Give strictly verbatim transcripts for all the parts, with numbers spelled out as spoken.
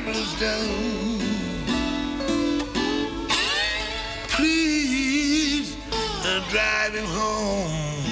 red rooster, please uh, drive him home.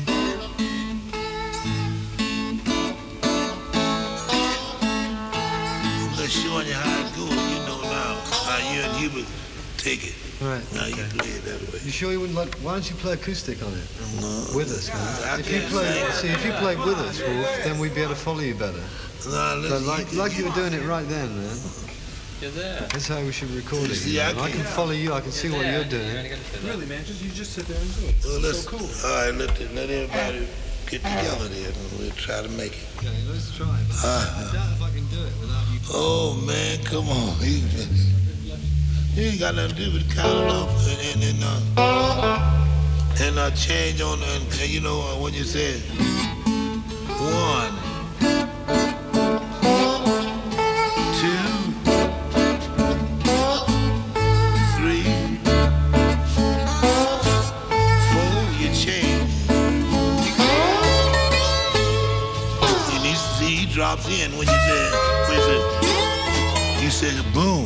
I'm just showing you how it goes, you know now, how you and Hubert take it. Right. Now okay. you play it that way. You sure you wouldn't like? Why don't you play acoustic on it? No. With us, man. I If you can't play, sing. see, if you played with us, Wolf, then we'd be able to follow you better. No, But listen, like, you, like you were doing it right then, man. You're there. That's how we should record it. See, you know? I And I can't- can follow you. I can see what you're doing. Really, man, just you just sit there and do it. Well, It's let's, so cool. all right, let, the, let everybody get together there and we'll try to make it. Okay, let's try. But Ah. I doubt if I can do it without you. Oh, man, come on. He, he ain't got nothing to do but count it off and, and, and, uh, and uh, change on, and, and you know, uh, when you say one, two, three, four, you change. And he, see, he drops in when you say, when you say, you say boom.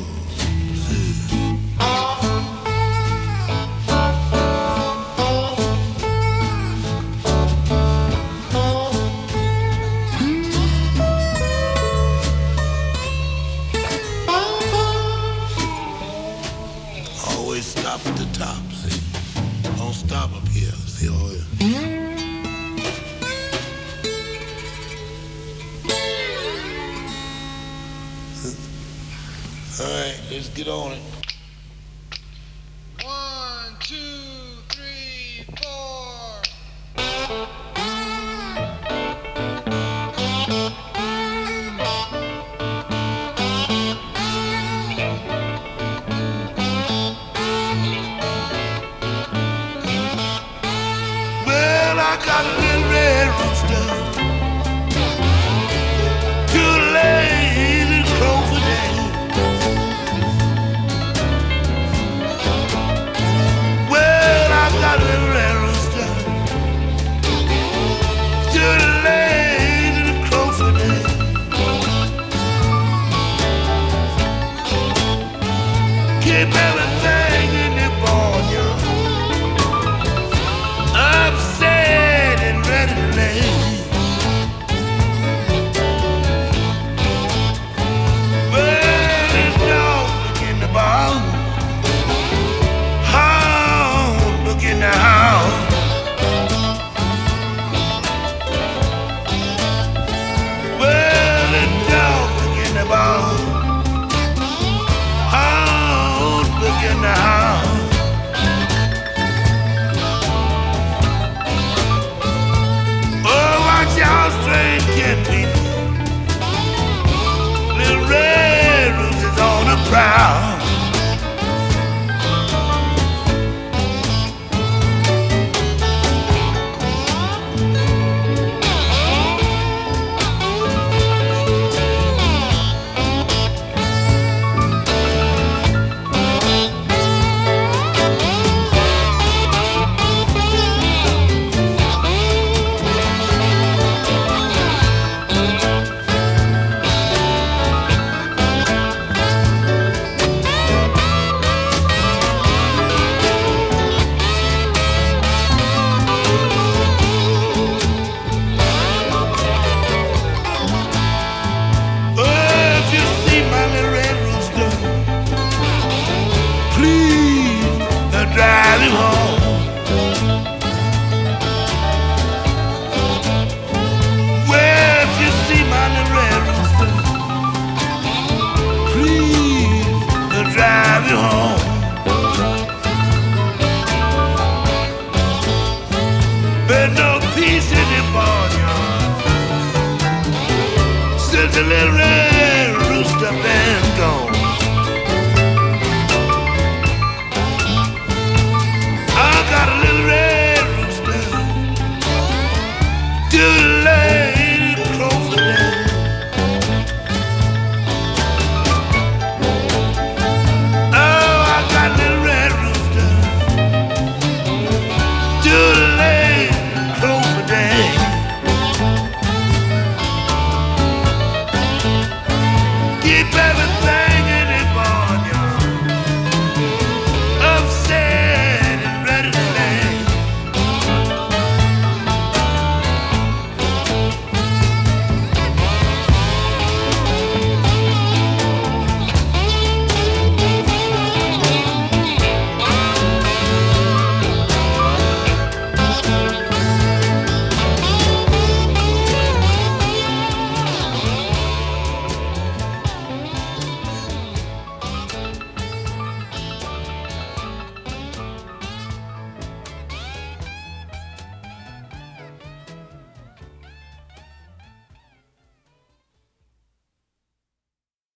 Always stop at the top, see? Don't stop up here, see? Oh, yeah. All right, let's get on it. One, two, three, four. Well, I got a little red rooster, too lazy to crow for day. Well, I got a little red rooster, too lazy to crow for day. Keep everything in the barnyard, upset and ready to lay. Well, the dog look in the barn, hound look in the house. Well, the dog look in the barn, hound look in the house. Oh, watch out, strange cat people. Little red roses on the prowl. Oh, if you see my little red rooster, please uh, drive him home. Well, if you see my little red rooster, please uh, drive him home. There's no peace in the barnyard since the little red rooster back.